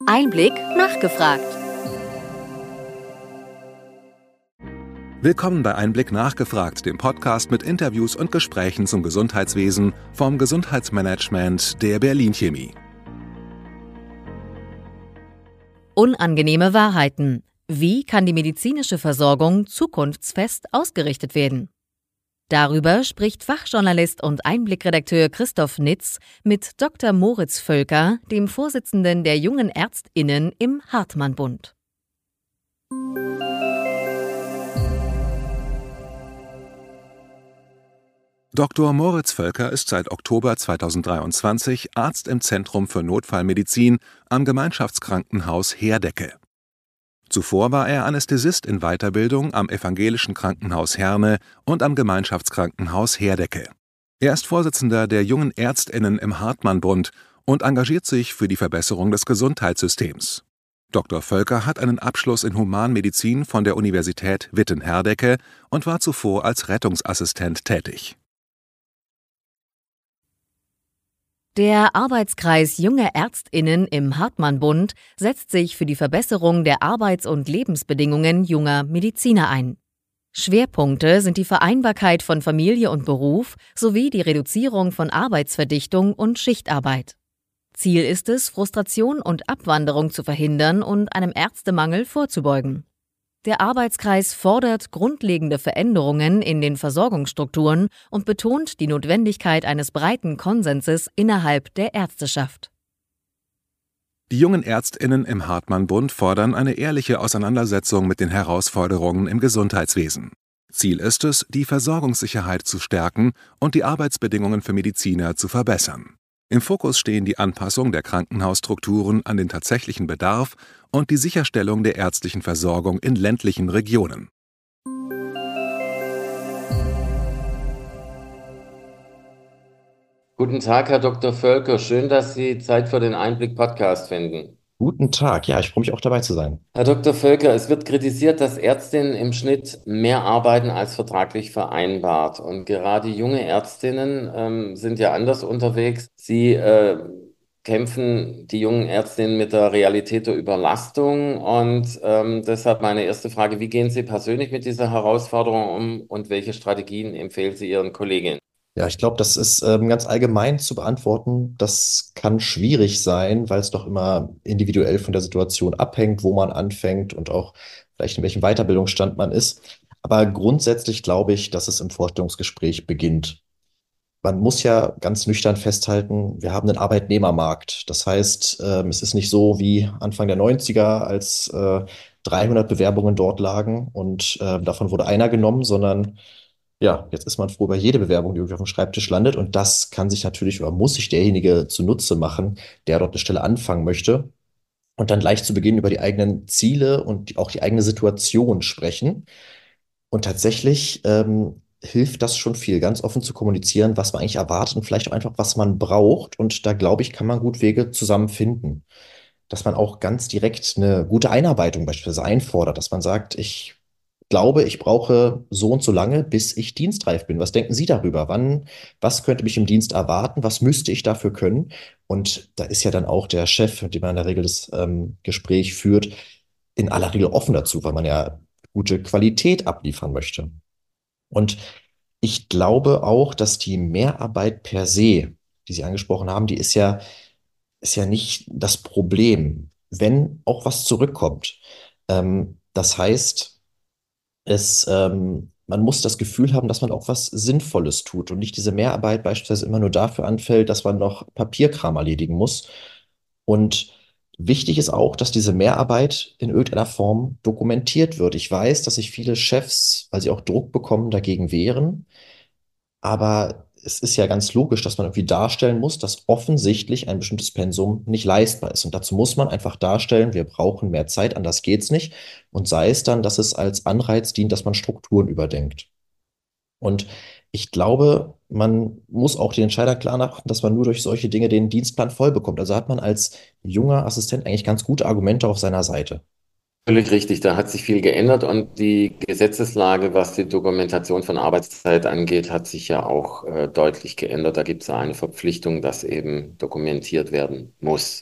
Einblick nachgefragt. Willkommen bei Einblick nachgefragt, dem Podcast mit Interviews und Gesprächen zum Gesundheitswesen vom Gesundheitsmanagement der Berlin Chemie. Unangenehme Wahrheiten. Wie kann die medizinische Versorgung zukunftsfest ausgerichtet werden? Darüber spricht Fachjournalist und Einblickredakteur Christoph Nitz mit Dr. Moritz Völker, dem Vorsitzenden der Jungen ÄrztInnen im Hartmann-Bund. Dr. Moritz Völker ist seit Oktober 2023 Arzt im Zentrum für Notfallmedizin am Gemeinschaftskrankenhaus Herdecke. Zuvor war er Anästhesist in Weiterbildung am Evangelischen Krankenhaus Herne und am Gemeinschaftskrankenhaus Herdecke. Er ist Vorsitzender der Jungen ÄrztInnen im Hartmann-Bund und engagiert sich für die Verbesserung des Gesundheitssystems. Dr. Völker hat einen Abschluss in Humanmedizin von der Universität Witten-Herdecke und war zuvor als Rettungsassistent tätig. Der Arbeitskreis Junge ÄrztInnen im Hartmann-Bund setzt sich für die Verbesserung der Arbeits- und Lebensbedingungen junger Mediziner ein. Schwerpunkte sind die Vereinbarkeit von Familie und Beruf sowie die Reduzierung von Arbeitsverdichtung und Schichtarbeit. Ziel ist es, Frustration und Abwanderung zu verhindern und einem Ärztemangel vorzubeugen. Der Arbeitskreis fordert grundlegende Veränderungen in den Versorgungsstrukturen und betont die Notwendigkeit eines breiten Konsenses innerhalb der Ärzteschaft. Die Jungen ÄrztInnen im Hartmann-Bund fordern eine ehrliche Auseinandersetzung mit den Herausforderungen im Gesundheitswesen. Ziel ist es, die Versorgungssicherheit zu stärken und die Arbeitsbedingungen für Mediziner zu verbessern. Im Fokus stehen die Anpassung der Krankenhausstrukturen an den tatsächlichen Bedarf und die Sicherstellung der ärztlichen Versorgung in ländlichen Regionen. Guten Tag, Herr Dr. Völker. Schön, dass Sie Zeit für den Einblick-Podcast finden. Guten Tag, ja, ich freue mich auch dabei zu sein. Herr Dr. Völker, es wird kritisiert, dass Ärztinnen im Schnitt mehr arbeiten als vertraglich vereinbart. Und gerade junge Ärztinnen sind ja anders unterwegs. Sie kämpfen, die jungen Ärztinnen, mit der Realität der Überlastung. Und deshalb meine erste Frage, wie gehen Sie persönlich mit dieser Herausforderung um und welche Strategien empfehlen Sie Ihren Kolleginnen? Ja, ich glaube, das ist ganz allgemein zu beantworten. Das kann schwierig sein, weil es doch immer individuell von der Situation abhängt, wo man anfängt und auch vielleicht in welchem Weiterbildungsstand man ist. Aber grundsätzlich glaube ich, dass es im Vorstellungsgespräch beginnt. Man muss ja ganz nüchtern festhalten, wir haben einen Arbeitnehmermarkt. Das heißt, es ist nicht so wie Anfang der 90er, als 300 Bewerbungen dort lagen und davon wurde einer genommen, sondern ja, jetzt ist man froh über jede Bewerbung, die irgendwie auf dem Schreibtisch landet. Und das kann sich natürlich oder muss sich derjenige zunutze machen, der dort eine Stelle anfangen möchte. Und dann gleich zu Beginn über die eigenen Ziele und auch die eigene Situation sprechen. Und tatsächlich hilft das schon viel, ganz offen zu kommunizieren, was man eigentlich erwartet und vielleicht auch einfach, was man braucht. Und da, glaube ich, kann man gut Wege zusammenfinden. Dass man auch ganz direkt eine gute Einarbeitung beispielsweise einfordert, dass man sagt, ich glaube, ich brauche so und so lange, bis ich dienstreif bin. Was denken Sie darüber? Was könnte mich im Dienst erwarten? Was müsste ich dafür können? Und da ist ja dann auch der Chef, mit dem man in der Regel das Gespräch führt, in aller Regel offen dazu, weil man ja gute Qualität abliefern möchte. Und ich glaube auch, dass die Mehrarbeit per se, die Sie angesprochen haben, die ist ja nicht das Problem, wenn auch was zurückkommt. Das heißt, man muss das Gefühl haben, dass man auch was Sinnvolles tut und nicht diese Mehrarbeit beispielsweise immer nur dafür anfällt, dass man noch Papierkram erledigen muss. Und wichtig ist auch, dass diese Mehrarbeit in irgendeiner Form dokumentiert wird. Ich weiß, dass sich viele Chefs, weil sie auch Druck bekommen, dagegen wehren. Aber es ist ja ganz logisch, dass man irgendwie darstellen muss, dass offensichtlich ein bestimmtes Pensum nicht leistbar ist. Und dazu muss man einfach darstellen, wir brauchen mehr Zeit, anders geht's nicht. Und sei es dann, dass es als Anreiz dient, dass man Strukturen überdenkt. Und ich glaube, man muss auch den Entscheider klar machen, dass man nur durch solche Dinge den Dienstplan voll bekommt. Also hat man als junger Assistent eigentlich ganz gute Argumente auf seiner Seite. Völlig richtig, da hat sich viel geändert und die Gesetzeslage, was die Dokumentation von Arbeitszeit angeht, hat sich ja auch deutlich geändert. Da gibt es eine Verpflichtung, dass eben dokumentiert werden muss.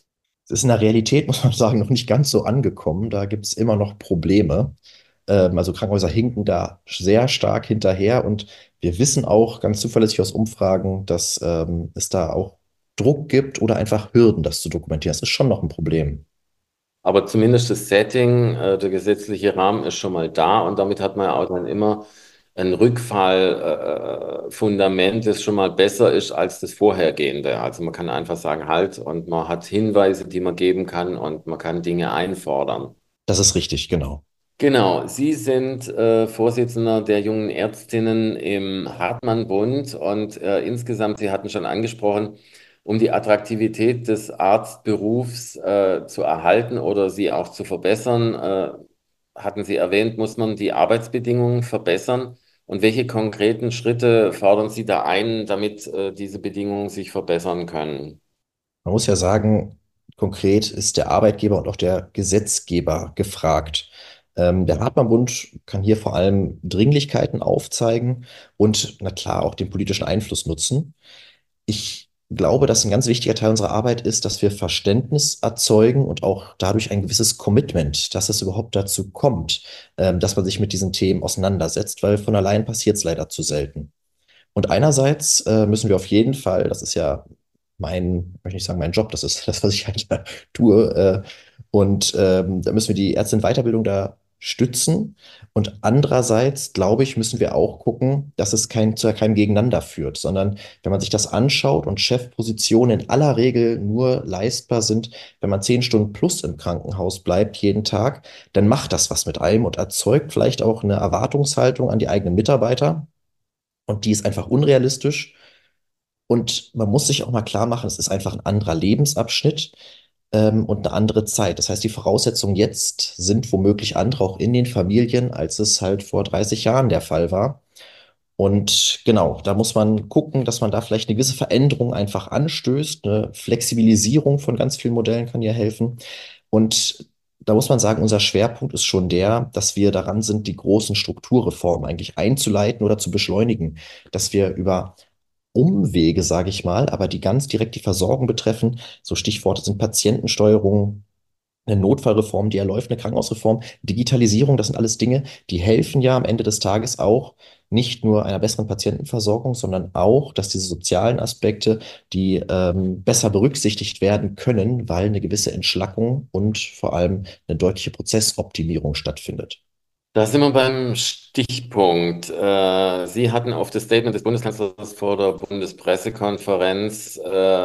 Es ist in der Realität, muss man sagen, noch nicht ganz so angekommen. Da gibt es immer noch Probleme. Also Krankenhäuser hinken da sehr stark hinterher und wir wissen auch ganz zuverlässig aus Umfragen, dass es da auch Druck gibt oder einfach Hürden, das zu dokumentieren. Das ist schon noch ein Problem. Aber zumindest das Setting, der gesetzliche Rahmen ist schon mal da und damit hat man ja auch dann immer ein Rückfallfundament, Fundament, das schon mal besser ist als das vorhergehende. Also man kann einfach sagen, halt, und man hat Hinweise, die man geben kann und man kann Dinge einfordern. Das ist richtig, genau. Genau, Sie sind Vorsitzender der jungen Ärztinnen im Hartmann-Bund und insgesamt, Sie hatten schon angesprochen, um die Attraktivität des Arztberufs zu erhalten oder sie auch zu verbessern, hatten Sie erwähnt, muss man die Arbeitsbedingungen verbessern. Und welche konkreten Schritte fordern Sie da ein, damit diese Bedingungen sich verbessern können? Man muss ja sagen, konkret ist der Arbeitgeber und auch der Gesetzgeber gefragt. Der Hartmann-Bund kann hier vor allem Dringlichkeiten aufzeigen und na klar auch den politischen Einfluss nutzen. Ich glaube, dass ein ganz wichtiger Teil unserer Arbeit ist, dass wir Verständnis erzeugen und auch dadurch ein gewisses Commitment, dass es überhaupt dazu kommt, dass man sich mit diesen Themen auseinandersetzt, weil von allein passiert es leider zu selten. Und einerseits müssen wir auf jeden Fall, das ist ja möchte ich sagen, mein Job, das ist das, was ich halt tue, und da müssen wir die Ärztin-Weiterbildung da stützen. Und andererseits, glaube ich, müssen wir auch gucken, dass es zu keinem Gegeneinander führt, sondern wenn man sich das anschaut und Chefpositionen in aller Regel nur leistbar sind, wenn man 10 Stunden plus im Krankenhaus bleibt jeden Tag, dann macht das was mit einem und erzeugt vielleicht auch eine Erwartungshaltung an die eigenen Mitarbeiter. Und die ist einfach unrealistisch. Und man muss sich auch mal klar machen, es ist einfach ein anderer Lebensabschnitt, und eine andere Zeit. Das heißt, die Voraussetzungen jetzt sind womöglich andere auch in den Familien, als es halt vor 30 Jahren der Fall war. Und genau, da muss man gucken, dass man da vielleicht eine gewisse Veränderung einfach anstößt. Eine Flexibilisierung von ganz vielen Modellen kann hier helfen. Und da muss man sagen, unser Schwerpunkt ist schon der, dass wir daran sind, die großen Strukturreformen eigentlich einzuleiten oder zu beschleunigen, dass wir über Umwege, sage ich mal, aber die ganz direkt die Versorgung betreffen. So Stichworte sind Patientensteuerung, eine Notfallreform, die ja läuft, eine Krankenhausreform, Digitalisierung, das sind alles Dinge, die helfen ja am Ende des Tages auch nicht nur einer besseren Patientenversorgung, sondern auch, dass diese sozialen Aspekte, die besser berücksichtigt werden können, weil eine gewisse Entschlackung und vor allem eine deutliche Prozessoptimierung stattfindet. Da sind wir beim Stichpunkt. Sie hatten auf das Statement des Bundeskanzlers vor der Bundespressekonferenz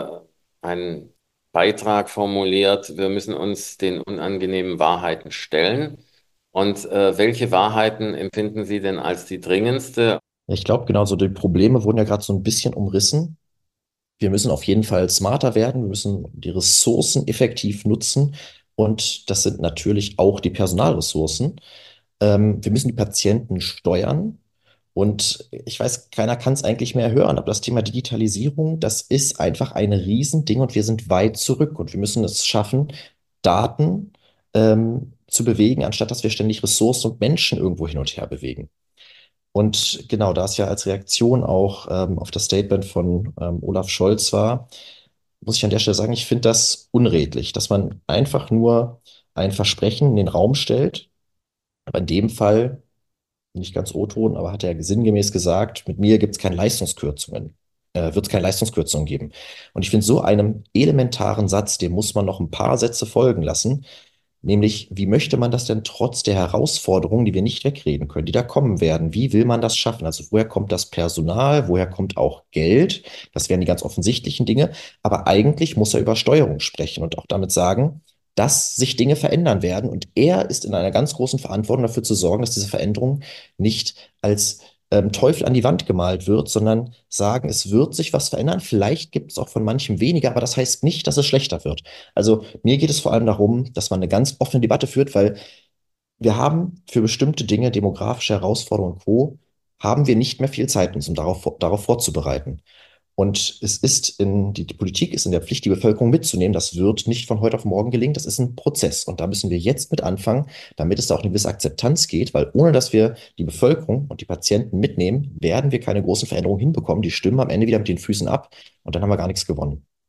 einen Beitrag formuliert. Wir müssen uns den unangenehmen Wahrheiten stellen. Und welche Wahrheiten empfinden Sie denn als die dringendste? Ich glaube, genau so die Probleme wurden ja gerade so ein bisschen umrissen. Wir müssen auf jeden Fall smarter werden. Wir müssen die Ressourcen effektiv nutzen. Und das sind natürlich auch die Personalressourcen. Wir müssen die Patienten steuern. Und ich weiß, keiner kann es eigentlich mehr hören, aber das Thema Digitalisierung, das ist einfach ein Riesending und wir sind weit zurück. Und wir müssen es schaffen, Daten zu bewegen, anstatt dass wir ständig Ressourcen und Menschen irgendwo hin und her bewegen. Und genau, da es ja als Reaktion auch auf das Statement von Olaf Scholz war, muss ich an der Stelle sagen, ich finde das unredlich, dass man einfach nur ein Versprechen in den Raum stellt. Aber in dem Fall, nicht ganz O-Ton, aber hat er sinngemäß gesagt, mit mir gibt es keine Leistungskürzungen, wird es keine Leistungskürzungen geben. Und ich finde, so einem elementaren Satz, dem muss man noch ein paar Sätze folgen lassen. Nämlich, wie möchte man das denn trotz der Herausforderungen, die wir nicht wegreden können, die da kommen werden? Wie will man das schaffen? Also woher kommt das Personal? Woher kommt auch Geld? Das wären die ganz offensichtlichen Dinge. Aber eigentlich muss er über Steuerung sprechen und auch damit sagen, dass sich Dinge verändern werden. Und er ist in einer ganz großen Verantwortung dafür zu sorgen, dass diese Veränderung nicht als Teufel an die Wand gemalt wird, sondern sagen, es wird sich was verändern. Vielleicht gibt es auch von manchem weniger, aber das heißt nicht, dass es schlechter wird. Also mir geht es vor allem darum, dass man eine ganz offene Debatte führt, weil wir haben für bestimmte Dinge, demografische Herausforderungen und Co., haben wir nicht mehr viel Zeit, uns darauf vorzubereiten. Und die Politik ist in der Pflicht, die Bevölkerung mitzunehmen. Das wird nicht von heute auf morgen gelingen. Das ist ein Prozess. Und da müssen wir jetzt mit anfangen, damit es da auch eine gewisse Akzeptanz geht, weil ohne dass wir die Bevölkerung und die Patienten mitnehmen, werden wir keine großen Veränderungen hinbekommen. Die stimmen am Ende wieder mit den Füßen ab und dann haben wir gar nichts gewonnen.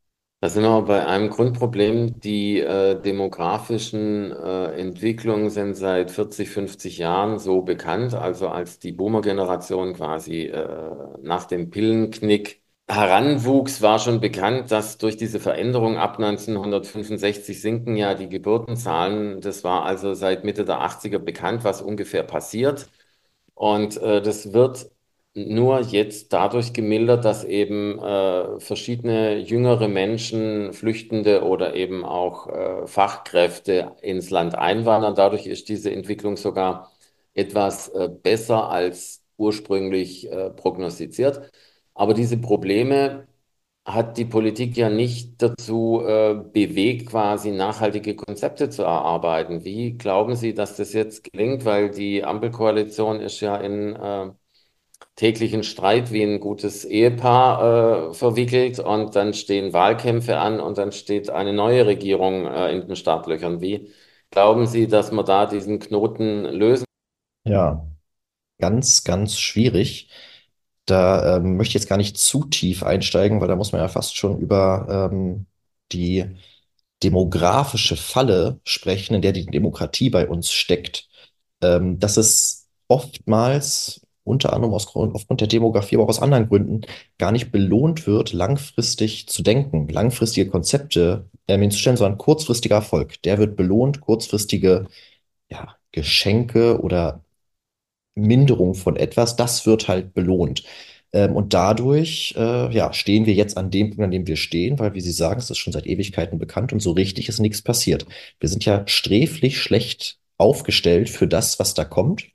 Da sind wir bei einem Grundproblem. Die demografischen Entwicklungen sind seit 40, 50 Jahren so bekannt. Also als die Boomer-Generation quasi nach dem Pillenknick heranwuchs, war schon bekannt, dass durch diese Veränderung ab 1965 sinken ja die Geburtenzahlen. Das war also seit Mitte der 80er bekannt, was ungefähr passiert. Und das wird nur jetzt dadurch gemildert, dass eben verschiedene jüngere Menschen, Flüchtende oder eben auch Fachkräfte ins Land einwandern. Dadurch ist diese Entwicklung sogar etwas besser als ursprünglich prognostiziert. Aber diese Probleme hat die Politik ja nicht dazu bewegt, quasi nachhaltige Konzepte zu erarbeiten. Wie glauben Sie, dass das jetzt gelingt? Weil die Ampelkoalition ist ja in täglichen Streit wie ein gutes Ehepaar verwickelt und dann stehen Wahlkämpfe an und dann steht eine neue Regierung in den Startlöchern. Wie glauben Sie, dass wir da diesen Knoten lösen? Ja, ganz, ganz schwierig. Da möchte ich jetzt gar nicht zu tief einsteigen, weil da muss man ja fast schon über die demografische Falle sprechen, in der die Demokratie bei uns steckt. Dass es oftmals, unter anderem aufgrund der Demografie, aber auch aus anderen Gründen, gar nicht belohnt wird, langfristig zu denken, langfristige Konzepte hinzustellen, sondern kurzfristiger Erfolg. Der wird belohnt, kurzfristige ja, Geschenke oder Minderung von etwas, das wird halt belohnt. Und dadurch, ja, stehen wir jetzt an dem Punkt, an dem wir stehen, weil, wie Sie sagen, es ist schon seit Ewigkeiten bekannt und so richtig ist nichts passiert. Wir sind ja sträflich schlecht aufgestellt für das, was da kommt.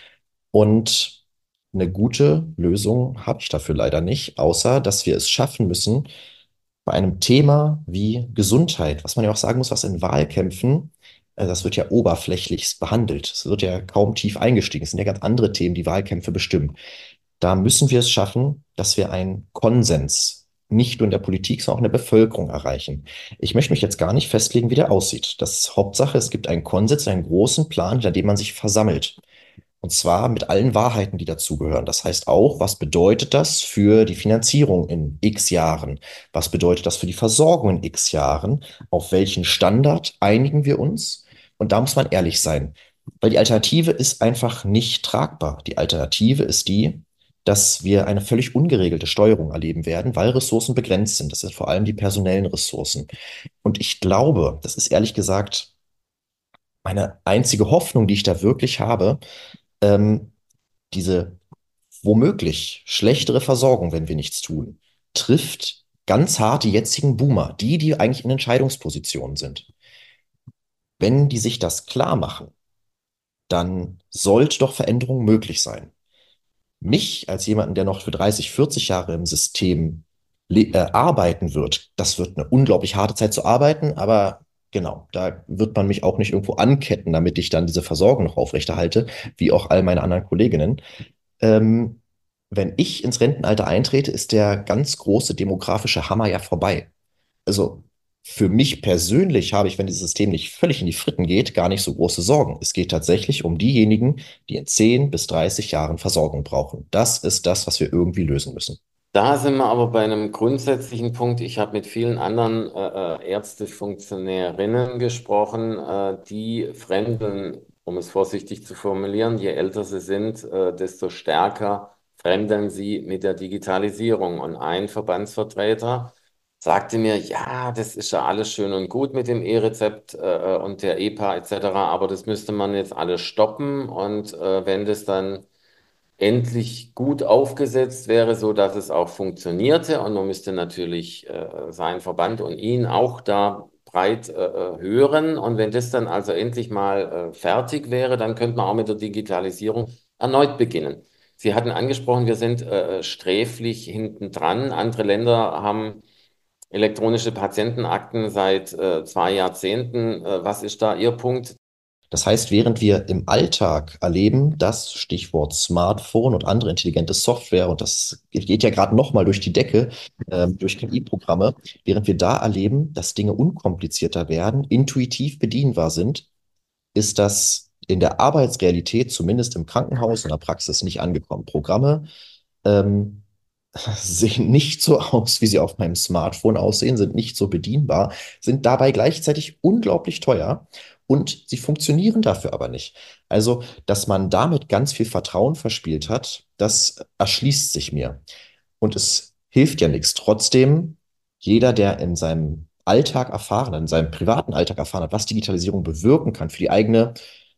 Und eine gute Lösung habe ich dafür leider nicht, außer dass wir es schaffen müssen, bei einem Thema wie Gesundheit, was man ja auch sagen muss, was in Wahlkämpfen, das wird ja oberflächlichst behandelt. Es wird ja kaum tief eingestiegen. Es sind ja ganz andere Themen, die Wahlkämpfe bestimmen. Da müssen wir es schaffen, dass wir einen Konsens nicht nur in der Politik, sondern auch in der Bevölkerung erreichen. Ich möchte mich jetzt gar nicht festlegen, wie der aussieht. Das ist Hauptsache, es gibt einen Konsens, einen großen Plan, hinter dem man sich versammelt. Und zwar mit allen Wahrheiten, die dazugehören. Das heißt auch, was bedeutet das für die Finanzierung in X Jahren? Was bedeutet das für die Versorgung in X Jahren? Auf welchen Standard einigen wir uns? Und da muss man ehrlich sein, weil die Alternative ist einfach nicht tragbar. Die Alternative ist die, dass wir eine völlig ungeregelte Steuerung erleben werden, weil Ressourcen begrenzt sind. Das sind vor allem die personellen Ressourcen. Und ich glaube, das ist ehrlich gesagt meine einzige Hoffnung, die ich da wirklich habe, ähm, diese womöglich schlechtere Versorgung, wenn wir nichts tun, trifft ganz hart die jetzigen Boomer, die eigentlich in Entscheidungspositionen sind. Wenn die sich das klar machen, dann sollte doch Veränderung möglich sein. Mich als jemanden, der noch für 30, 40 Jahre im System arbeiten wird, das wird eine unglaublich harte Zeit zu arbeiten, aber genau, da wird man mich auch nicht irgendwo anketten, damit ich dann diese Versorgung noch aufrechterhalte, wie auch all meine anderen Kolleginnen. Ähm, Wenn ich ins Rentenalter eintrete, ist der ganz große demografische Hammer ja vorbei. Also für mich persönlich habe ich, wenn dieses System nicht völlig in die Fritten geht, gar nicht so große Sorgen. Es geht tatsächlich um diejenigen, die in 10 bis 30 Jahren Versorgung brauchen. Das ist das, was wir irgendwie lösen müssen. Da sind wir aber bei einem grundsätzlichen Punkt. Ich habe mit vielen anderen Ärztefunktionärinnen gesprochen, die fremdeln, um es vorsichtig zu formulieren, je älter sie sind, desto stärker fremdeln sie mit der Digitalisierung. Und ein Verbandsvertreter sagte mir, ja, das ist ja alles schön und gut mit dem E-Rezept und der EPA etc., aber das müsste man jetzt alles stoppen und wenn das dann endlich gut aufgesetzt wäre, so dass es auch funktionierte. Und man müsste natürlich seinen Verband und ihn auch da breit hören. Und wenn das dann also endlich mal fertig wäre, dann könnte man auch mit der Digitalisierung erneut beginnen. Sie hatten angesprochen, wir sind sträflich hinten dran. Andere Länder haben elektronische Patientenakten seit 2 Jahrzehnten. Was ist da Ihr Punkt? Das heißt, während wir im Alltag erleben, dass Stichwort Smartphone und andere intelligente Software, und das geht ja gerade nochmal durch die Decke, durch KI-Programme, während wir da erleben, dass Dinge unkomplizierter werden, intuitiv bedienbar sind, ist das in der Arbeitsrealität, zumindest im Krankenhaus und der Praxis, nicht angekommen. Programme ähm, sehen nicht so aus, wie sie auf meinem Smartphone aussehen, sind nicht so bedienbar, sind dabei gleichzeitig unglaublich teuer und sie funktionieren dafür aber nicht. Also, dass man damit ganz viel Vertrauen verspielt hat, das erschließt sich mir. Und es hilft ja nichts. Trotzdem, jeder, der in seinem Alltag erfahren, in seinem privaten Alltag erfahren hat, was Digitalisierung bewirken kann für die eigene,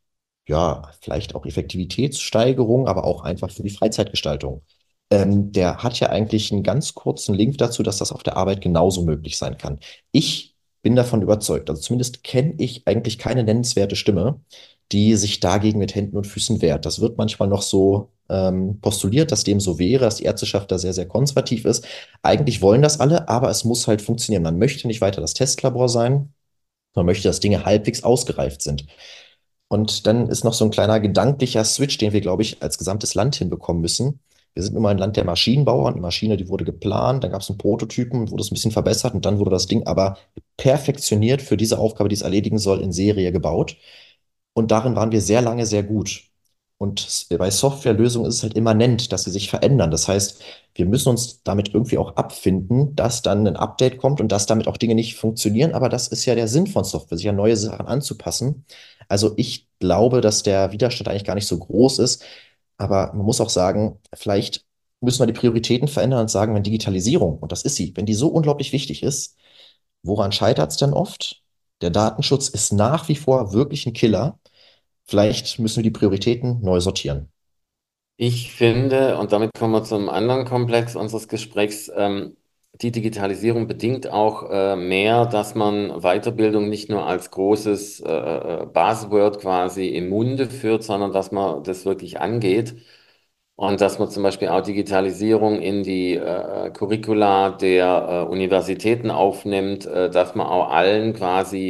ja, vielleicht auch Effektivitätssteigerung, aber auch einfach für die Freizeitgestaltung. Der hat ja eigentlich einen ganz kurzen Link dazu, dass das auf der Arbeit genauso möglich sein kann. Ich bin davon überzeugt, also zumindest kenne ich eigentlich keine nennenswerte Stimme, die sich dagegen mit Händen und Füßen wehrt. Das wird manchmal noch so postuliert, dass dem so wäre, dass die Ärzteschaft da sehr, sehr konservativ ist. Eigentlich wollen das alle, aber es muss halt funktionieren. Man möchte nicht weiter das Testlabor sein, man möchte, dass Dinge halbwegs ausgereift sind. Und dann ist noch so ein kleiner gedanklicher Switch, den wir, glaube ich, als gesamtes Land hinbekommen müssen. Wir sind nun mal ein Land der Maschinenbauer und eine Maschine, die wurde geplant, dann gab es einen Prototypen, wurde es ein bisschen verbessert und dann wurde das Ding aber perfektioniert für diese Aufgabe, die es erledigen soll, in Serie gebaut. Und darin waren wir sehr lange sehr gut. Und bei Softwarelösungen ist es halt immanent, dass sie sich verändern. Das heißt, wir müssen uns damit irgendwie auch abfinden, dass dann ein Update kommt und dass damit auch Dinge nicht funktionieren. Aber das ist ja der Sinn von Software, sich an neue Sachen anzupassen. Also ich glaube, dass der Widerstand eigentlich gar nicht so groß ist. Aber man muss auch sagen, vielleicht müssen wir die Prioritäten verändern und sagen, wenn Digitalisierung, und das ist sie, wenn die so unglaublich wichtig ist, woran scheitert es denn oft? Der Datenschutz ist nach wie vor wirklich ein Killer. Vielleicht müssen wir die Prioritäten neu sortieren. Ich finde, und damit kommen wir zum anderen Komplex unseres Gesprächs, die Digitalisierung bedingt auch mehr, dass man Weiterbildung nicht nur als großes Buzzword quasi im Munde führt, sondern dass man das wirklich angeht und dass man zum Beispiel auch Digitalisierung in die Curricula der Universitäten aufnimmt, dass man auch allen quasi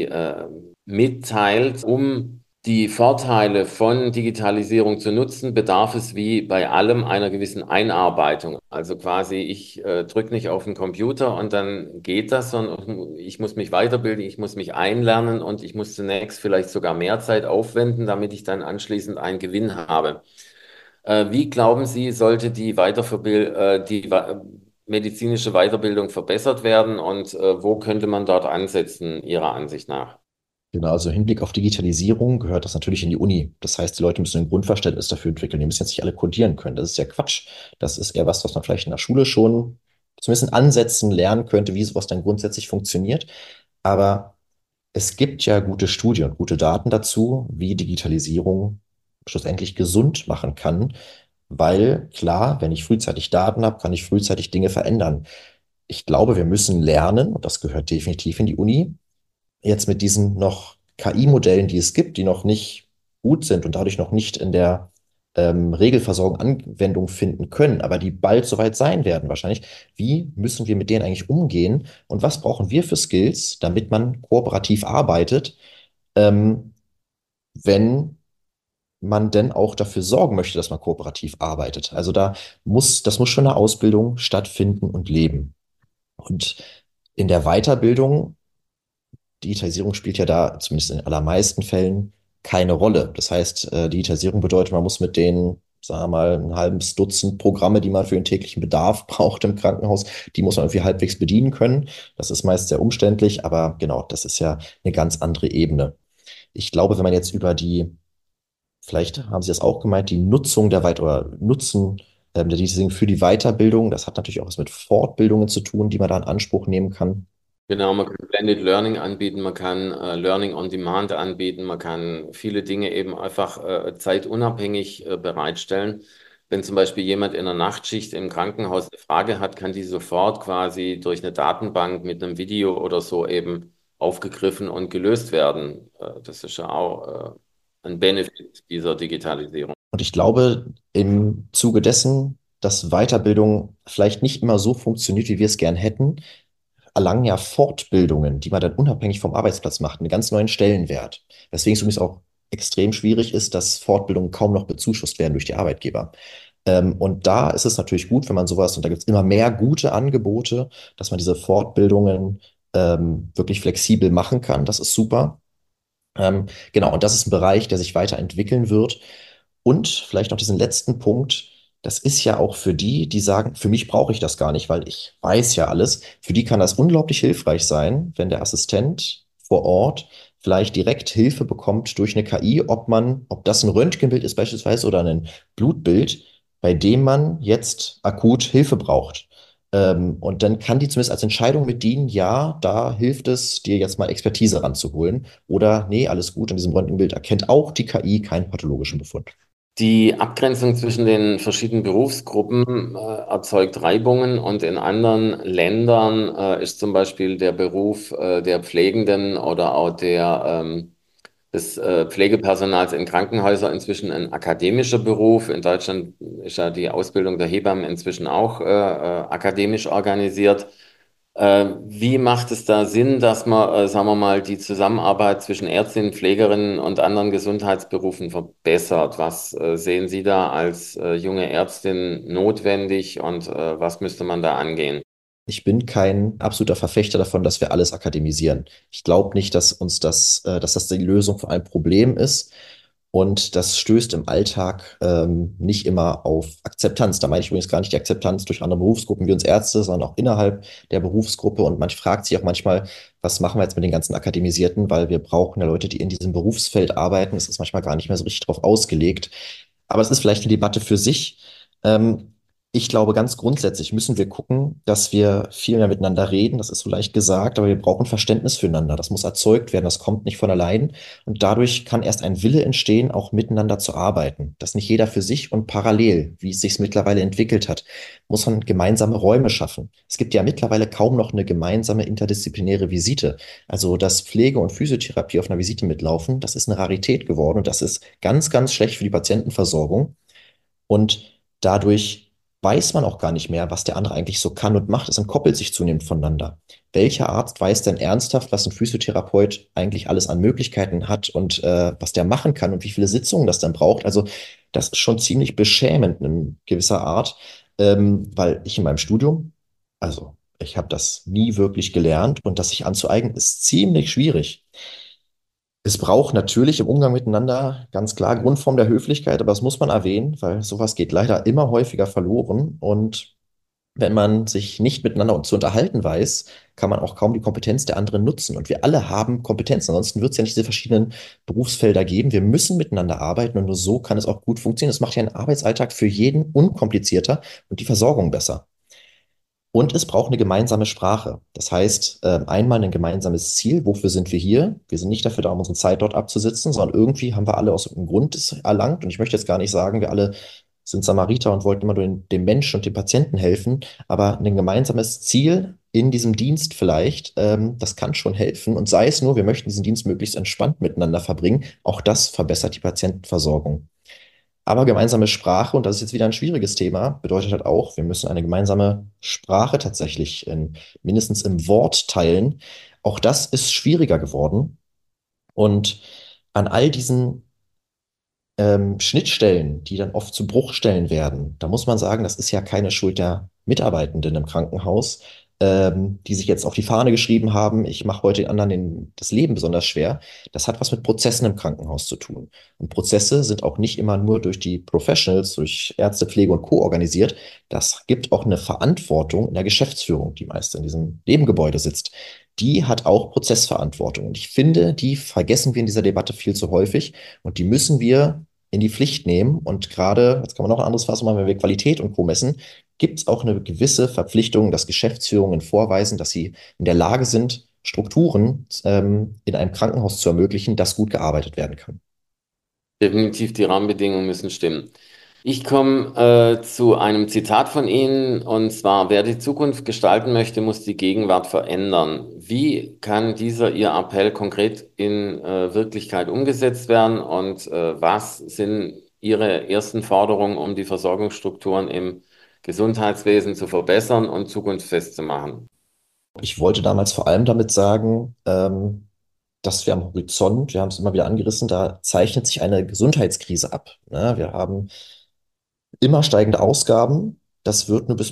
mitteilt, um die Vorteile von Digitalisierung zu nutzen, bedarf es wie bei allem einer gewissen Einarbeitung. Also quasi, ich drücke nicht auf den Computer und dann geht das, sondern ich muss mich weiterbilden, ich muss mich einlernen und ich muss zunächst vielleicht sogar mehr Zeit aufwenden, damit ich dann anschließend einen Gewinn habe. Wie glauben Sie, sollte die medizinische Weiterbildung verbessert werden und wo könnte man dort ansetzen, Ihrer Ansicht nach? Genau, also im Hinblick auf Digitalisierung gehört das natürlich in die Uni. Das heißt, die Leute müssen ein Grundverständnis dafür entwickeln. Die müssen jetzt nicht alle codieren können. Das ist ja Quatsch. Das ist eher was, was man vielleicht in der Schule schon zumindest in Ansätzen lernen könnte, wie sowas dann grundsätzlich funktioniert. Aber es gibt ja gute Studien und gute Daten dazu, wie Digitalisierung schlussendlich gesund machen kann. Weil klar, wenn ich frühzeitig Daten habe, kann ich frühzeitig Dinge verändern. Ich glaube, wir müssen lernen, und das gehört definitiv in die Uni, jetzt mit diesen noch KI-Modellen, die es gibt, die noch nicht gut sind und dadurch noch nicht in der Regelversorgung Anwendung finden können, aber die bald soweit sein werden wahrscheinlich. Wie müssen wir mit denen eigentlich umgehen und was brauchen wir für Skills, damit man kooperativ arbeitet, ähm, wenn man denn auch dafür sorgen möchte, dass man kooperativ arbeitet? Also das muss schon eine Ausbildung stattfinden und leben. Und in der Weiterbildung Digitalisierung spielt ja da, zumindest in den allermeisten Fällen, keine Rolle. Das heißt, Digitalisierung bedeutet, man muss mit den, sagen wir mal, ein halbes Dutzend Programme, die man für den täglichen Bedarf braucht im Krankenhaus, die muss man irgendwie halbwegs bedienen können. Das ist meist sehr umständlich, aber genau, das ist ja eine ganz andere Ebene. Ich glaube, wenn man jetzt über vielleicht haben Sie das auch gemeint, die Nutzung oder Nutzen der Digitalisierung für die Weiterbildung, das hat natürlich auch was mit Fortbildungen zu tun, die man da in Anspruch nehmen kann. Genau, man kann Blended Learning anbieten, man kann Learning on Demand anbieten, man kann viele Dinge eben einfach zeitunabhängig bereitstellen. Wenn zum Beispiel jemand in einer Nachtschicht im Krankenhaus eine Frage hat, kann die sofort quasi durch eine Datenbank mit einem Video oder so eben aufgegriffen und gelöst werden. Das ist ja auch ein Benefit dieser Digitalisierung. Und ich glaube, im Zuge dessen, dass Weiterbildung vielleicht nicht immer so funktioniert, wie wir es gern hätten, erlangen ja Fortbildungen, die man dann unabhängig vom Arbeitsplatz macht, einen ganz neuen Stellenwert. Weswegen es übrigens auch extrem schwierig ist, dass Fortbildungen kaum noch bezuschusst werden durch die Arbeitgeber. Und da ist es natürlich gut, wenn man sowas, und da gibt es immer mehr gute Angebote, dass man diese Fortbildungen wirklich flexibel machen kann. Das ist super. Genau, und das ist ein Bereich, der sich weiterentwickeln wird. Und vielleicht noch diesen letzten Punkt, das ist ja auch für die, die sagen, für mich brauche ich das gar nicht, weil ich weiß ja alles. Für die kann das unglaublich hilfreich sein, wenn der Assistent vor Ort vielleicht direkt Hilfe bekommt durch eine KI, ob das ein Röntgenbild ist beispielsweise oder ein Blutbild, bei dem man jetzt akut Hilfe braucht. Und dann kann die zumindest als Entscheidung mit dienen, ja, da hilft es, dir jetzt mal Expertise ranzuholen. Oder nee, alles gut, in diesem Röntgenbild erkennt auch die KI keinen pathologischen Befund. Die Abgrenzung zwischen den verschiedenen Berufsgruppen erzeugt Reibungen und in anderen Ländern ist zum Beispiel der Beruf der Pflegenden oder auch des Pflegepersonals in Krankenhäusern inzwischen ein akademischer Beruf. In Deutschland ist ja die Ausbildung der Hebammen inzwischen auch akademisch organisiert. Wie macht es da Sinn, dass man, sagen wir mal, die Zusammenarbeit zwischen Ärztinnen, Pflegerinnen und anderen Gesundheitsberufen verbessert? Was sehen Sie da als junge Ärztin notwendig und was müsste man da angehen? Ich bin kein absoluter Verfechter davon, dass wir alles akademisieren. Ich glaube nicht, dass das die Lösung für ein Problem ist. Und das stößt im Alltag nicht immer auf Akzeptanz. Da meine ich übrigens gar nicht die Akzeptanz durch andere Berufsgruppen wie uns Ärzte, sondern auch innerhalb der Berufsgruppe. Und man fragt sich auch manchmal, was machen wir jetzt mit den ganzen Akademisierten, weil wir brauchen ja Leute, die in diesem Berufsfeld arbeiten. Es ist manchmal gar nicht mehr so richtig drauf ausgelegt. Aber es ist vielleicht eine Debatte für sich. Ähm, Ich glaube, ganz grundsätzlich müssen wir gucken, dass wir viel mehr miteinander reden. Das ist so leicht gesagt, aber wir brauchen Verständnis füreinander. Das muss erzeugt werden. Das kommt nicht von allein. Und dadurch kann erst ein Wille entstehen, auch miteinander zu arbeiten. Dass nicht jeder für sich und parallel, wie es sich mittlerweile entwickelt hat, muss man gemeinsame Räume schaffen. Es gibt ja mittlerweile kaum noch eine gemeinsame interdisziplinäre Visite. Also, dass Pflege und Physiotherapie auf einer Visite mitlaufen, das ist eine Rarität geworden und das ist ganz, ganz schlecht für die Patientenversorgung. Und dadurch weiß man auch gar nicht mehr, was der andere eigentlich so kann und macht. Es entkoppelt sich zunehmend voneinander. Welcher Arzt weiß denn ernsthaft, was ein Physiotherapeut eigentlich alles an Möglichkeiten hat und was der machen kann und wie viele Sitzungen das dann braucht? Also das ist schon ziemlich beschämend in gewisser Art, weil ich in meinem Studium, also ich habe das nie wirklich gelernt und das sich anzueignen, ist ziemlich schwierig. Es braucht natürlich im Umgang miteinander ganz klar Grundform der Höflichkeit, aber das muss man erwähnen, weil sowas geht leider immer häufiger verloren. Und wenn man sich nicht miteinander zu unterhalten weiß, kann man auch kaum die Kompetenz der anderen nutzen. Und wir alle haben Kompetenzen. Ansonsten wird es ja nicht diese verschiedenen Berufsfelder geben. Wir müssen miteinander arbeiten und nur so kann es auch gut funktionieren. Das macht ja den Arbeitsalltag für jeden unkomplizierter und die Versorgung besser. Und es braucht eine gemeinsame Sprache. Das heißt, einmal ein gemeinsames Ziel. Wofür sind wir hier? Wir sind nicht dafür da, um unsere Zeit dort abzusitzen, sondern irgendwie haben wir alle aus irgendeinem Grund es erlangt. Und ich möchte jetzt gar nicht sagen, wir alle sind Samariter und wollten immer nur dem Menschen und dem Patienten helfen. Aber ein gemeinsames Ziel in diesem Dienst vielleicht, das kann schon helfen. Und sei es nur, wir möchten diesen Dienst möglichst entspannt miteinander verbringen. Auch das verbessert die Patientenversorgung. Aber gemeinsame Sprache, und das ist jetzt wieder ein schwieriges Thema, bedeutet halt auch, wir müssen eine gemeinsame Sprache tatsächlich mindestens im Wort teilen. Auch das ist schwieriger geworden. Und an all diesen Schnittstellen, die dann oft zu Bruchstellen werden, da muss man sagen, das ist ja keine Schuld der Mitarbeitenden im Krankenhaus, die sich jetzt auf die Fahne geschrieben haben, ich mache heute den anderen das Leben besonders schwer. Das hat was mit Prozessen im Krankenhaus zu tun. Und Prozesse sind auch nicht immer nur durch die Professionals, durch Ärzte, Pflege und Co. organisiert. Das gibt auch eine Verantwortung in der Geschäftsführung, die meist in diesem Nebengebäude sitzt. Die hat auch Prozessverantwortung. Und ich finde, die vergessen wir in dieser Debatte viel zu häufig. Und die müssen wir in die Pflicht nehmen. Und gerade, jetzt kann man noch ein anderes Fass machen, wenn wir Qualität und Co. messen, gibt es auch eine gewisse Verpflichtung, dass Geschäftsführungen vorweisen, dass sie in der Lage sind, Strukturen in einem Krankenhaus zu ermöglichen, dass gut gearbeitet werden kann. Definitiv, die Rahmenbedingungen müssen stimmen. Ich komme zu einem Zitat von Ihnen, und zwar: Wer die Zukunft gestalten möchte, muss die Gegenwart verändern. Wie kann dieser Ihr Appell konkret in Wirklichkeit umgesetzt werden und was sind Ihre ersten Forderungen, um die Versorgungsstrukturen im Gesundheitswesen zu verbessern und zukunftsfest zu machen? Ich wollte damals vor allem damit sagen, dass wir am Horizont, wir haben es immer wieder angerissen, da zeichnet sich eine Gesundheitskrise ab. Ne? Wir haben immer steigende Ausgaben. Das wird nur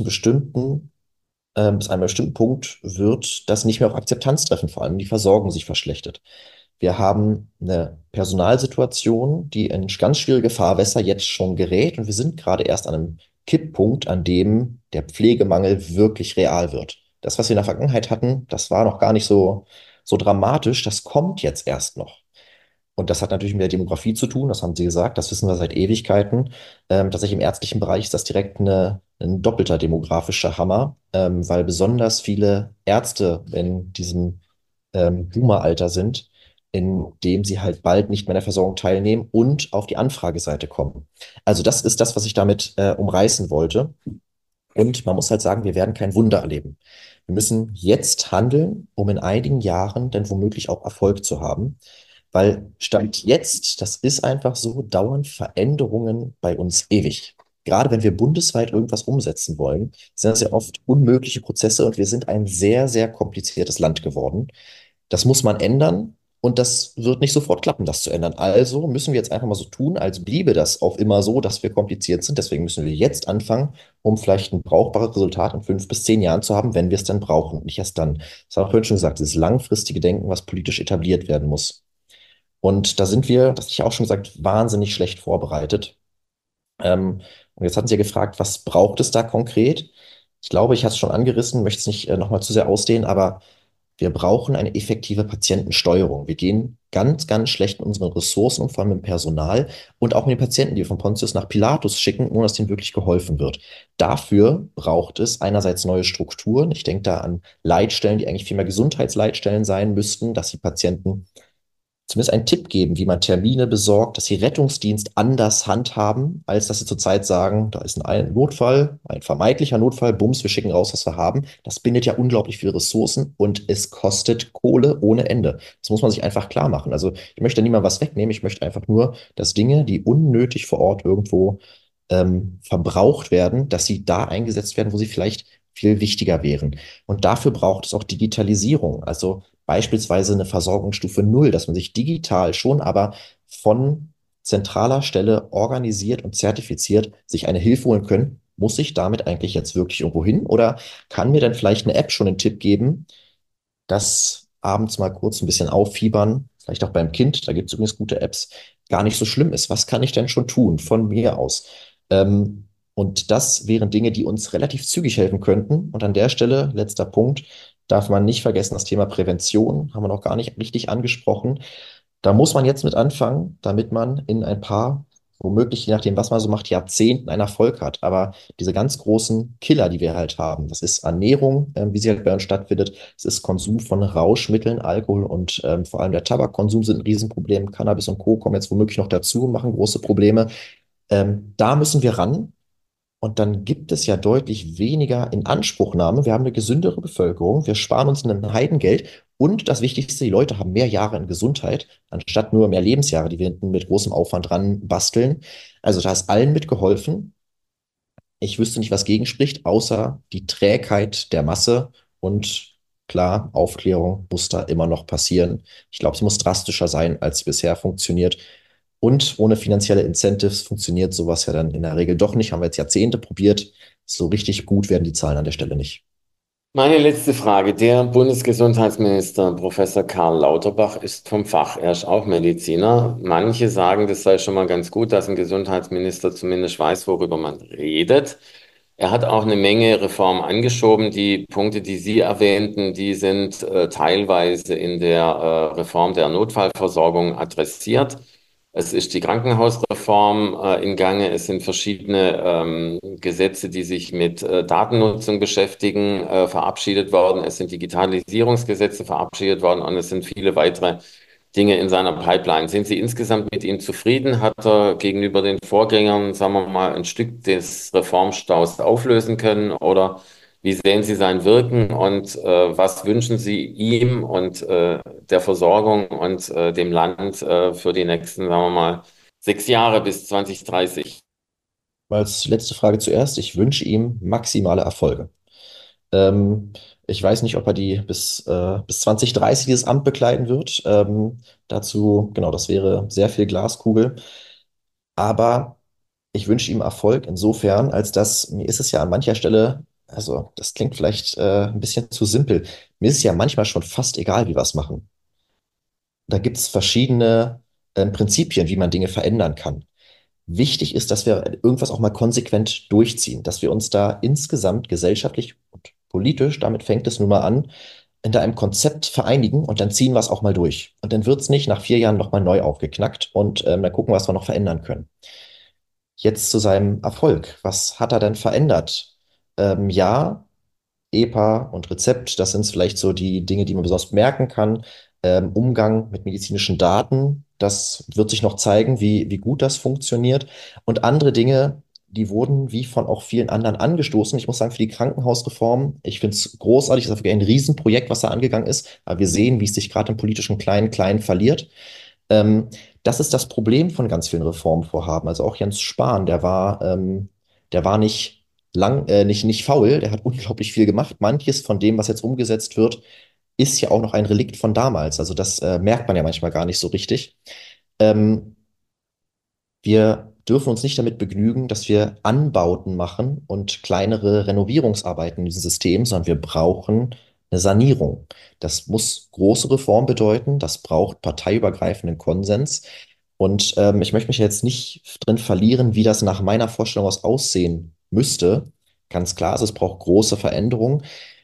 bis einem bestimmten Punkt wird das nicht mehr auf Akzeptanz treffen, vor allem die Versorgung sich verschlechtert. Wir haben eine Personalsituation, die in ganz schwierige Fahrwässer jetzt schon gerät und wir sind gerade erst an einem Kipppunkt, an dem der Pflegemangel wirklich real wird. Das, was wir in der Vergangenheit hatten, das war noch gar nicht so dramatisch. Das kommt jetzt erst noch. Und das hat natürlich mit der Demografie zu tun, das haben Sie gesagt, das wissen wir seit Ewigkeiten. Tatsächlich im ärztlichen Bereich ist das direkt ein doppelter demografischer Hammer, weil besonders viele Ärzte in diesem Boomeralter sind, in dem sie halt bald nicht mehr an der Versorgung teilnehmen und auf die Anfrageseite kommen. Also das ist das, was ich damit umreißen wollte. Und man muss halt sagen, wir werden kein Wunder erleben. Wir müssen jetzt handeln, um in einigen Jahren dann womöglich auch Erfolg zu haben. Weil Stand jetzt, das ist einfach so, dauern Veränderungen bei uns ewig. Gerade wenn wir bundesweit irgendwas umsetzen wollen, sind das ja oft unmögliche Prozesse und wir sind ein sehr, sehr kompliziertes Land geworden. Das muss man ändern und das wird nicht sofort klappen, das zu ändern. Also müssen wir jetzt einfach mal so tun, als bliebe das auf immer so, dass wir kompliziert sind. Deswegen müssen wir jetzt anfangen, um vielleicht ein brauchbares Resultat in 5 bis 10 Jahren zu haben, wenn wir es dann brauchen und nicht erst dann. Das habe ich vorhin schon gesagt, dieses langfristige Denken, was politisch etabliert werden muss. Und da sind wir, das hatte ich auch schon gesagt, wahnsinnig schlecht vorbereitet. Und jetzt hatten Sie ja gefragt, was braucht es da konkret? Ich glaube, ich hatte es schon angerissen, möchte es nicht nochmal zu sehr ausdehnen, aber wir brauchen eine effektive Patientensteuerung. Wir gehen ganz, ganz schlecht mit unseren Ressourcen und vor allem mit dem Personal und auch mit den Patienten, die wir von Pontius nach Pilatus schicken, ohne dass denen wirklich geholfen wird. Dafür braucht es einerseits neue Strukturen. Ich denke da an Leitstellen, die eigentlich viel mehr Gesundheitsleitstellen sein müssten, dass die Patienten zumindest einen Tipp geben, wie man Termine besorgt, dass sie Rettungsdienst anders handhaben, als dass sie zurzeit sagen, da ist ein Notfall, ein vermeintlicher Notfall, Bums, wir schicken raus, was wir haben. Das bindet ja unglaublich viele Ressourcen und es kostet Kohle ohne Ende. Das muss man sich einfach klar machen. Also ich möchte niemandem was wegnehmen, ich möchte einfach nur, dass Dinge, die unnötig vor Ort irgendwo verbraucht werden, dass sie da eingesetzt werden, wo sie vielleicht viel wichtiger wären. Und dafür braucht es auch Digitalisierung. Also beispielsweise eine Versorgungsstufe Null, dass man sich digital schon aber von zentraler Stelle organisiert und zertifiziert sich eine Hilfe holen können. Muss ich damit eigentlich jetzt wirklich irgendwo hin? Oder kann mir dann vielleicht eine App schon einen Tipp geben, dass abends mal kurz ein bisschen auffiebern, vielleicht auch beim Kind, da gibt es übrigens gute Apps, gar nicht so schlimm ist. Was kann ich denn schon tun von mir aus? Und das wären Dinge, die uns relativ zügig helfen könnten. Und an der Stelle, letzter Punkt, darf man nicht vergessen, das Thema Prävention haben wir noch gar nicht richtig angesprochen. Da muss man jetzt mit anfangen, damit man in ein paar, womöglich, je nachdem, was man so macht, Jahrzehnten einen Erfolg hat. Aber diese ganz großen Killer, die wir halt haben, das ist Ernährung, wie sie halt bei uns stattfindet, es ist Konsum von Rauschmitteln, Alkohol und vor allem der Tabakkonsum sind ein Riesenproblem. Cannabis und Co. kommen jetzt womöglich noch dazu und machen große Probleme. Da müssen wir ran. Und dann gibt es ja deutlich weniger Inanspruchnahme. Wir haben eine gesündere Bevölkerung. Wir sparen uns ein Heidengeld. Und das Wichtigste, die Leute haben mehr Jahre in Gesundheit, anstatt nur mehr Lebensjahre, die wir hinten mit großem Aufwand dran basteln. Also da ist allen mitgeholfen. Ich wüsste nicht, was gegenspricht, außer die Trägheit der Masse. Und klar, Aufklärung muss da immer noch passieren. Ich glaube, sie muss drastischer sein, als sie bisher funktioniert. Und ohne finanzielle Incentives funktioniert sowas ja dann in der Regel doch nicht. Haben wir jetzt Jahrzehnte probiert. So richtig gut werden die Zahlen an der Stelle nicht. Meine letzte Frage. Der Bundesgesundheitsminister Professor Karl Lauterbach ist vom Fach. Er ist auch Mediziner. Manche sagen, das sei schon mal ganz gut, dass ein Gesundheitsminister zumindest weiß, worüber man redet. Er hat auch eine Menge Reformen angeschoben. Die Punkte, die Sie erwähnten, die sind teilweise in der Reform der Notfallversorgung adressiert. Es ist die Krankenhausreform in Gange. Es sind verschiedene Gesetze, die sich mit Datennutzung beschäftigen, verabschiedet worden. Es sind Digitalisierungsgesetze verabschiedet worden und es sind viele weitere Dinge in seiner Pipeline. Sind Sie insgesamt mit ihm zufrieden? Hat er gegenüber den Vorgängern, sagen wir mal, ein Stück des Reformstaus auflösen können? Oder wie sehen Sie sein Wirken und was wünschen Sie ihm und der Versorgung und dem Land für die nächsten, sagen wir mal, 6 Jahre bis 2030? Als letzte Frage zuerst. Ich wünsche ihm maximale Erfolge. Ähm, Ich weiß nicht, ob er die bis 2030 dieses Amt bekleiden wird. Dazu, genau, das wäre sehr viel Glaskugel. Aber ich wünsche ihm Erfolg insofern, als dass mir ist es ja an mancher Stelle, also das klingt vielleicht ein bisschen zu simpel, mir ist es ja manchmal schon fast egal, wie wir es machen. Da gibt es verschiedene Prinzipien, wie man Dinge verändern kann. wichtig ist, dass wir irgendwas auch mal konsequent durchziehen, dass wir uns da insgesamt gesellschaftlich und politisch, damit fängt es nun mal an, hinter einem Konzept vereinigen und dann ziehen wir es auch mal durch. Und dann wird es nicht nach 4 Jahren nochmal neu aufgeknackt und dann gucken, was wir noch verändern können. Jetzt zu seinem Erfolg. Was hat er denn verändert? Ja, EPA und Rezept, das sind vielleicht so die Dinge, die man besonders merken kann. Umgang mit medizinischen Daten, das wird sich noch zeigen, wie gut das funktioniert. Und andere Dinge, die wurden wie von auch vielen anderen angestoßen. Ich muss sagen, für die Krankenhausreform, ich finde es großartig, es ist wirklich ein Riesenprojekt, was da angegangen ist. Aber wir sehen, wie es sich gerade im politischen Klein-Klein verliert. Ähm, Das ist das Problem von ganz vielen Reformvorhaben. Also auch Jens Spahn, der war nicht faul, der hat unglaublich viel gemacht. Manches von dem, was jetzt umgesetzt wird, ist ja auch noch ein Relikt von damals. Also das merkt man ja manchmal gar nicht so richtig. Ähm, Wir dürfen uns nicht damit begnügen, dass wir Anbauten machen und kleinere Renovierungsarbeiten in diesem System, sondern wir brauchen eine Sanierung. Das muss große Reform bedeuten, das braucht parteiübergreifenden Konsens. Und ich möchte mich jetzt nicht drin verlieren, wie das nach meiner Vorstellung aus aussehen müsste. Ganz klar, also es braucht große Veränderungen.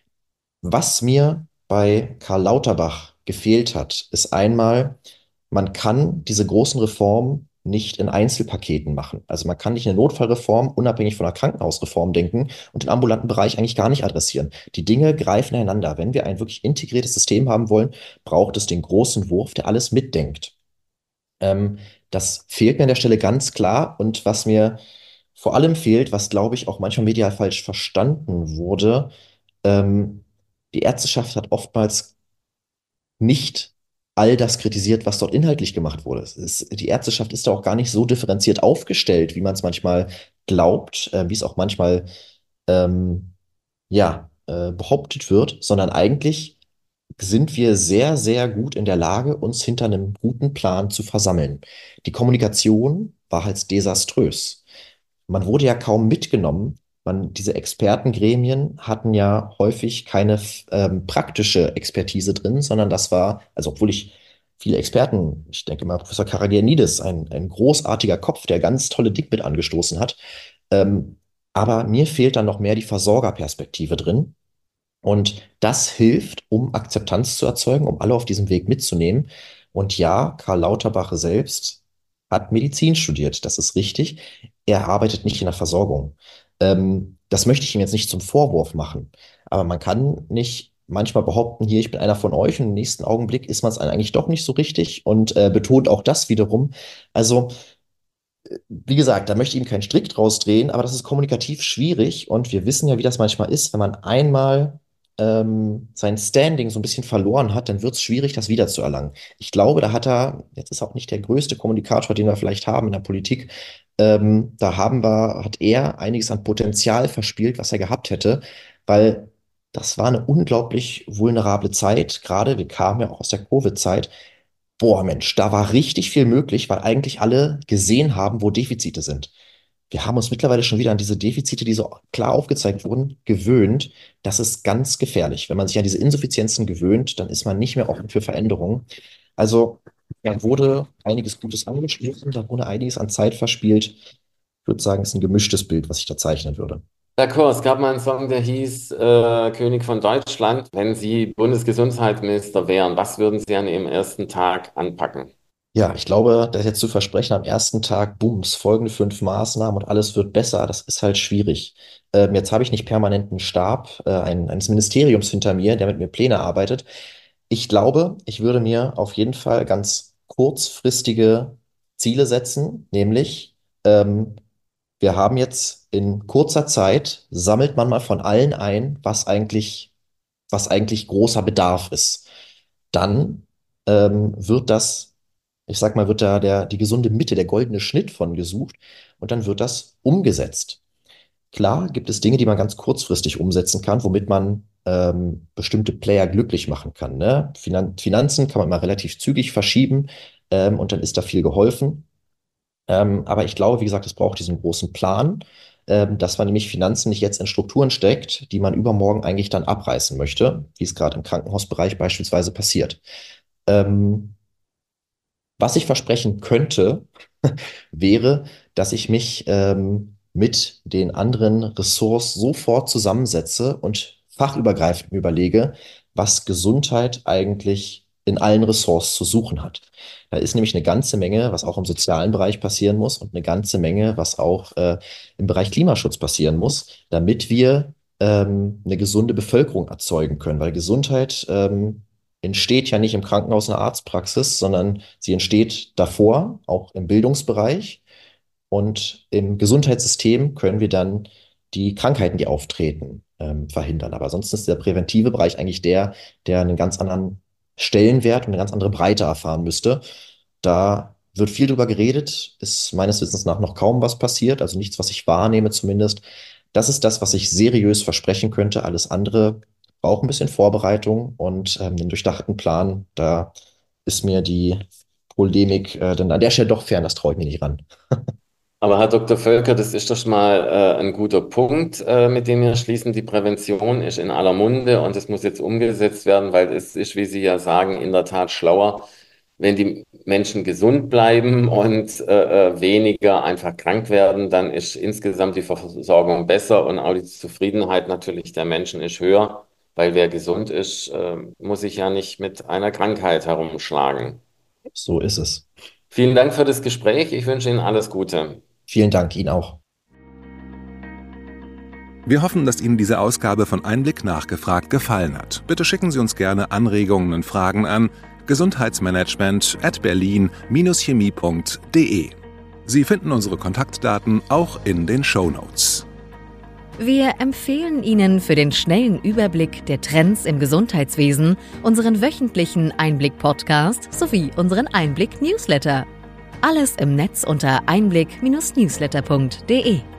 Was mir bei Karl Lauterbach gefehlt hat, ist einmal, man kann diese großen Reformen nicht in Einzelpaketen machen. Also man kann nicht eine Notfallreform unabhängig von einer Krankenhausreform denken und den ambulanten Bereich eigentlich gar nicht adressieren. Die Dinge greifen ineinander. Wenn wir ein wirklich integriertes System haben wollen, braucht es den großen Wurf, der alles mitdenkt. Ähm, Das fehlt mir an der Stelle ganz klar. Und was mir vor allem fehlt, was glaube ich auch manchmal medial falsch verstanden wurde, ähm, die Ärzteschaft hat oftmals nicht all das kritisiert, was dort inhaltlich gemacht wurde. Die Ärzteschaft ist da auch gar nicht so differenziert aufgestellt, wie man es manchmal glaubt, wie es auch manchmal ähm, behauptet wird, sondern eigentlich sind wir sehr, sehr gut in der Lage, uns hinter einem guten Plan zu versammeln. Die Kommunikation war halt desaströs. Man wurde ja kaum mitgenommen. Diese Expertengremien hatten ja häufig keine praktische Expertise drin, sondern das war, also obwohl ich viele Experten, ich denke mal, Professor Karagianidis, ein großartiger Kopf, der ganz tolle Dinge mit angestoßen hat. Ähm, aber mir fehlt dann noch mehr die Versorgerperspektive drin. Und das hilft, um Akzeptanz zu erzeugen, um alle auf diesem Weg mitzunehmen. Und ja, Karl Lauterbach selbst hat Medizin studiert, das ist richtig. Er arbeitet nicht in der Versorgung. Das möchte ich ihm jetzt nicht zum Vorwurf machen. Aber man kann nicht manchmal behaupten, hier, ich bin einer von euch und im nächsten Augenblick ist man es eigentlich doch nicht so richtig und betont auch das wiederum. Also wie gesagt, da möchte ich ihm keinen Strick draus drehen, aber das ist kommunikativ schwierig und wir wissen ja, wie das manchmal ist, wenn man einmal sein Standing so ein bisschen verloren hat, dann wird es schwierig, das wiederzuerlangen. Ich glaube, da hat er, jetzt ist er auch nicht der größte Kommunikator, den wir vielleicht haben in der Politik, hat er einiges an Potenzial verspielt, was er gehabt hätte, weil das war eine unglaublich vulnerable Zeit, gerade wir kamen ja auch aus der Covid-Zeit. Boah, Mensch, da war richtig viel möglich, weil eigentlich alle gesehen haben, wo Defizite sind. Wir haben uns mittlerweile schon wieder an diese Defizite, die so klar aufgezeigt wurden, gewöhnt. Das ist ganz gefährlich. Wenn man sich an diese Insuffizienzen gewöhnt, dann ist man nicht mehr offen für Veränderungen. Also, da wurde einiges Gutes angestoßen, da wurde einiges an Zeit verspielt. Ich würde sagen, es ist ein gemischtes Bild, was ich da zeichnen würde. D'accord, es gab mal einen Song, der hieß König von Deutschland. Wenn Sie Bundesgesundheitsminister wären, was würden Sie an Ihrem ersten Tag anpacken? Ja, ich glaube, das jetzt zu versprechen am ersten Tag, bums, folgende 5 Maßnahmen und alles wird besser, das ist halt schwierig. Jetzt habe ich nicht permanent einen Stab eines Ministeriums hinter mir, der mit mir Pläne arbeitet. Ich glaube, ich würde mir auf jeden Fall ganz kurzfristige Ziele setzen, nämlich ähm, wir haben jetzt in kurzer Zeit, sammelt man mal von allen ein, was eigentlich großer Bedarf ist. Dann wird das, ich sag mal, wird da die gesunde Mitte, der goldene Schnitt von gesucht und dann wird das umgesetzt. Klar gibt es Dinge, die man ganz kurzfristig umsetzen kann, womit man bestimmte Player glücklich machen kann. Ne? Finanzen kann man mal relativ zügig verschieben und dann ist da viel geholfen. Aber ich glaube, wie gesagt, es braucht diesen großen Plan, dass man nämlich Finanzen nicht jetzt in Strukturen steckt, die man übermorgen eigentlich dann abreißen möchte, wie es gerade im Krankenhausbereich beispielsweise passiert. Ähm, Was ich versprechen könnte, wäre, dass ich mich mit den anderen Ressorts sofort zusammensetze und fachübergreifend überlege, was Gesundheit eigentlich in allen Ressorts zu suchen hat. Da ist nämlich eine ganze Menge, was auch im sozialen Bereich passieren muss und eine ganze Menge, was auch im Bereich Klimaschutz passieren muss, damit wir eine gesunde Bevölkerung erzeugen können. Weil Gesundheit entsteht ja nicht im Krankenhaus, in der Arztpraxis, sondern sie entsteht davor, auch im Bildungsbereich. Und im Gesundheitssystem können wir dann die Krankheiten, die auftreten, verhindern. Aber sonst ist der präventive Bereich eigentlich der einen ganz anderen Stellenwert und eine ganz andere Breite erfahren müsste. Da wird viel drüber geredet, ist meines Wissens nach noch kaum was passiert, also nichts, was ich wahrnehme zumindest. Das ist das, was ich seriös versprechen könnte. Alles andere braucht ein bisschen Vorbereitung und einen durchdachten Plan. Da ist mir die Polemik dann an der Stelle doch fern, das traue ich mir nicht ran. Aber Herr Dr. Völker, das ist doch mal ein guter Punkt, mit dem wir schließen. Die Prävention ist in aller Munde und es muss jetzt umgesetzt werden, weil es ist, wie Sie ja sagen, in der Tat schlauer, wenn die Menschen gesund bleiben und weniger einfach krank werden, dann ist insgesamt die Versorgung besser und auch die Zufriedenheit natürlich der Menschen ist höher, weil wer gesund ist, muss sich ja nicht mit einer Krankheit herumschlagen. So ist es. Vielen Dank für das Gespräch. Ich wünsche Ihnen alles Gute. Vielen Dank Ihnen auch. Wir hoffen, dass Ihnen diese Ausgabe von Einblick nachgefragt gefallen hat. Bitte schicken Sie uns gerne Anregungen und Fragen an gesundheitsmanagement@berlin-chemie.de. Sie finden unsere Kontaktdaten auch in den Shownotes. Wir empfehlen Ihnen für den schnellen Überblick der Trends im Gesundheitswesen unseren wöchentlichen Einblick-Podcast sowie unseren Einblick-Newsletter. Alles im Netz unter einblick-newsletter.de.